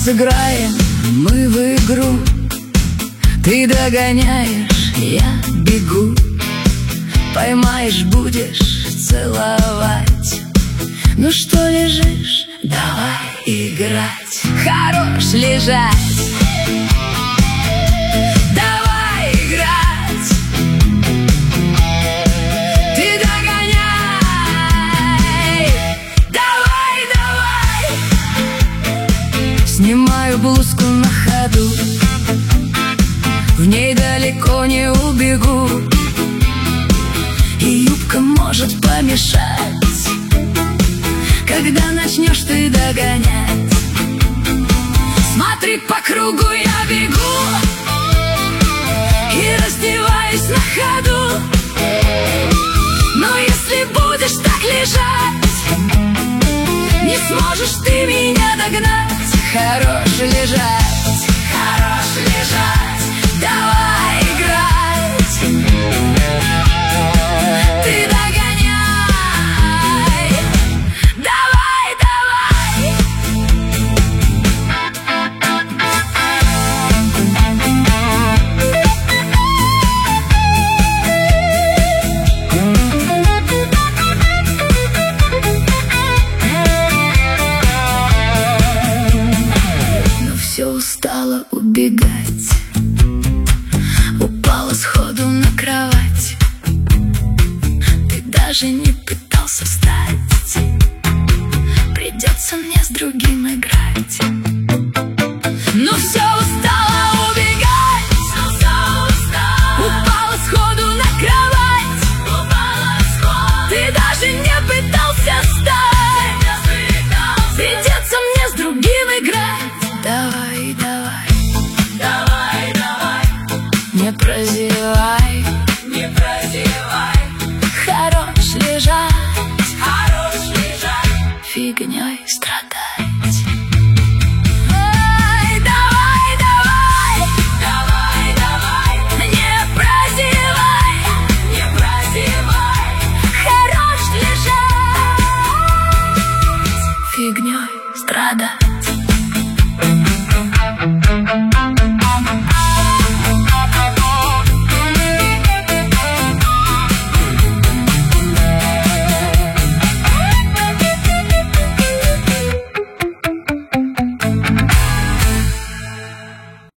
Сыграем мы в игру. Ты догоняешь, я бегу. Поймаешь, будешь целовать. Ну что лежишь, давай играть. Хорош лежать, давай играть. Ты догоняй, давай, давай. Снимаю блузку на ходу, в ней далеко не убегу, и юбка может помешать, когда начнешь ты догонять. Смотри, по кругу я бегу и раздеваюсь на ходу. Но если будешь так лежать, не сможешь ты меня догнать. Хорош лежать, хорош лежать, давай играть. Ты догоняй, давай, давай. Но все устала убегать, упала сходу на кровать. Ты даже не